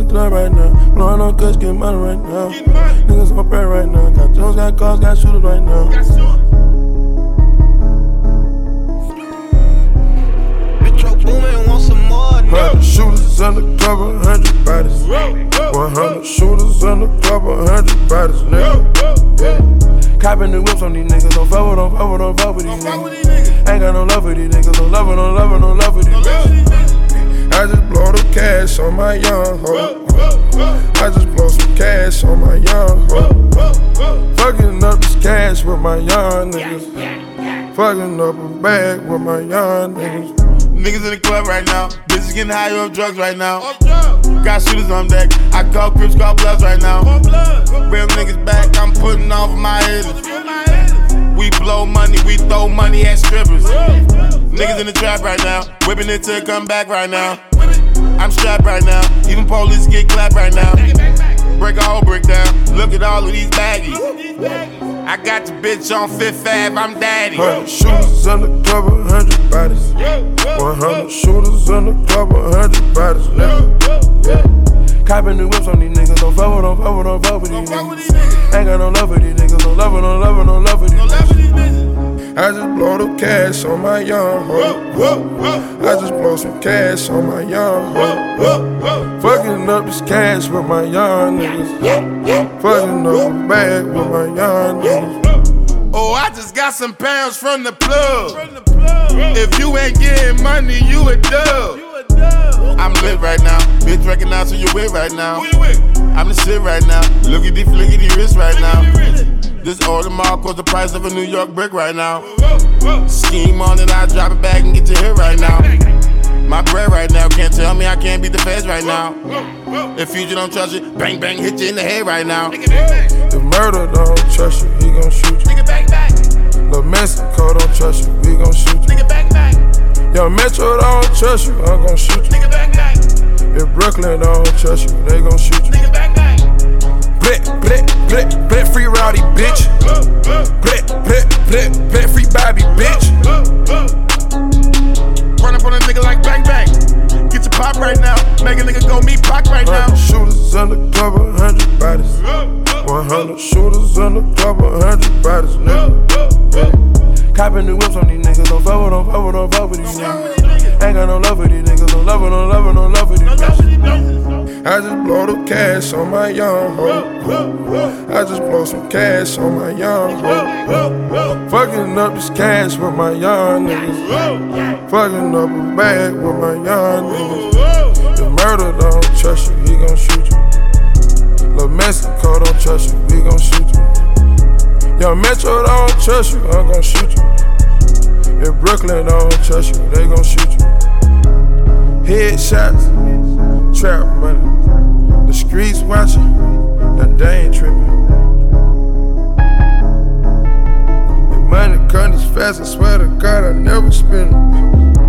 club right now. Blowing on cuts, get money right now. Niggas on prayer right now. Got Jones, got cars, got shooters right now. Metro Boomin want some more. 100 shooters undercover, 100 bodies. 100 shooters undercover, 100 bodies, nigga. Yeah. Copping the whips on these niggas. Don't fuck with these niggas. Ain't got no love for these niggas. No love for these niggas. I just blow the cash on my young hoe. I just blow some cash on my young hoe. Fucking up this cash with my young niggas. Fucking up a bag with my young niggas. Niggas in the club right now. Bitches getting high off drugs right now. Got shooters on deck. I call Crips, call Bloods right now. Real niggas back. I'm putting off my haters. We blow money, we throw money at strippers. Niggas in the trap right now. Whipping it till it come back right now. I'm strapped right now. Even police get clapped right now. Break a whole brick down. Look at all of these baggies. I got the bitch on Fifth Ave, I'm daddy. 100 shooters undercover, 100 bodies. 100 shooters undercover, 100 bodies, nigga. Yeah. Copping the whips on these niggas. Don't fuck with these niggas. Ain't got no love for these niggas. No love for these niggas. I just blow the cash on my young hoe. I just blow some cash on my young hoe. Fucking up this cash with my young niggas. Fucking up a bag with my young niggas. Oh, I just got some pounds from the plug. If you ain't getting money, you a dub. I'm lit right now. Bitch, recognize who you with right now. I'm the shit right now. Look at the wrist right now. This Audemars cost the price of a New York brick right now. Scheme on it, I drop it back and get your hit right now. My bread right now, can't tell me I can't beat the feds right now. If Future don't trust you, bang bang, hit you in the head right now. The murder don't trust you, he gon' shoot you. The Mexico don't trust you, we gon' shoot you. Young Metro don't trust you, I'm gon' shoot you. If Brooklyn don't trust you, they gon' shoot you. Blit, free rowdy, bitch. Blit, free Bobby, bitch. Run up on a nigga like bang bang. Get your pop right now. Make a nigga go meet Pac right now. 100 shooters undercover, 100 bodies. 100 shooters undercover, 100 bodies, nigga. Yeah. Copping the whips on these niggas. Don't fuck with these niggas. Ain't got no love for these niggas. No love for these niggas. I just blow the cash on my young hoe. I just blow some cash on my young hoe. Fucking up this cash with my young niggas. Fucking up a bag with my young niggas. The murder don't trust you, he gon' shoot you. The Mexico don't trust you, we gon' shoot you. Young Metro don't trust you, I'm gon' shoot you. If Brooklyn don't trust you, they gon' shoot you. Headshots, trap money. The streets watching, that they ain't tripping. If money comes fast, I swear to God I never spend it.